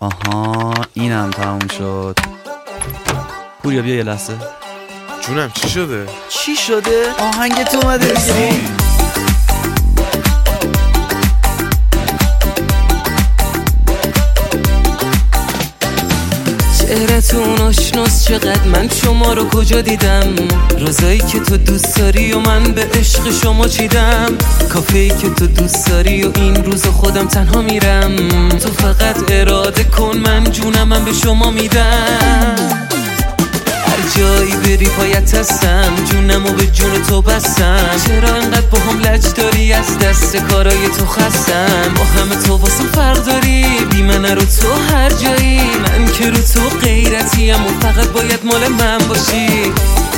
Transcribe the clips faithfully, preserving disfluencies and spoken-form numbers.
آها اینم تموم شد. پوریا بیا یه لحظه. جونم چی شده؟ چی شده؟ آهنگت اومده دیگه. چهرتون آشناس چقدر من شما رو کجا دیدم؟ روزایی که تو دوست داری و من به عشق شما چیدم. کافه‌ای که تو دوست داری و این روز خودم تنها میرم. تو فقط اراده کن من جونم من به شما میدم. هر جایی بری پایت هستم جونم و به جون تو بستم. چرا انقدر با هم لج داری از دست کارای تو خستم. با همه تو واسه فرق داری بی من رو تو هر جایی. من که رو تو غیرتیم و فقط باید مال من باشی.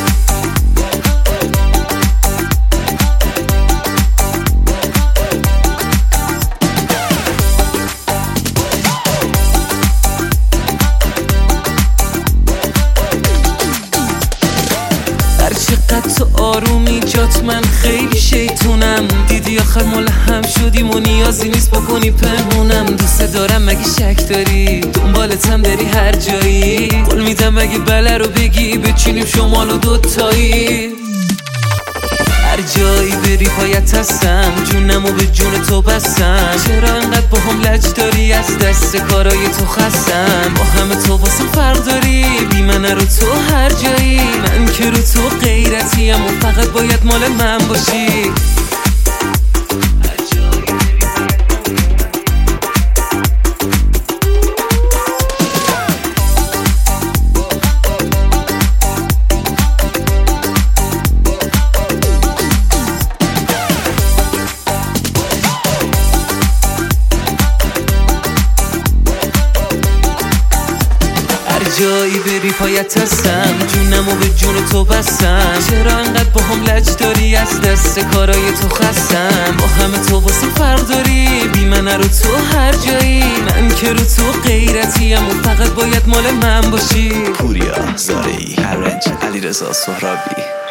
چقدر تو آرومی جات من خیلی شیطونم. دیدی آخر ملهم شدیم و نیازی نیست بکنی پنهونم. دوست دارم مگه شک داری دنبالتم بری هر جایی. قول میدم مگه بله رو بگی بچینیم شمال و دوتایی. هر جایی بری پایت هستم جونم و به جون تو بستم. چرا انقدر با هم لج داری از دست کارای تو خستم. با همه تو واسه فرق داری بی من رو تو هر جایی. من که رو تو غیرتیم و فقط باید مال من باشی. جایی بری پایت هستم جونم و به جون تو بستم. چرا انقدر با هم لج داری از دست کارای تو خستم. با همه تو واسه فرق داری بی من رو تو هر جایی. من که رو تو غیرتیم و فقط باید مال من باشی. پوریا زاری هرنج علیرضا سهرابی.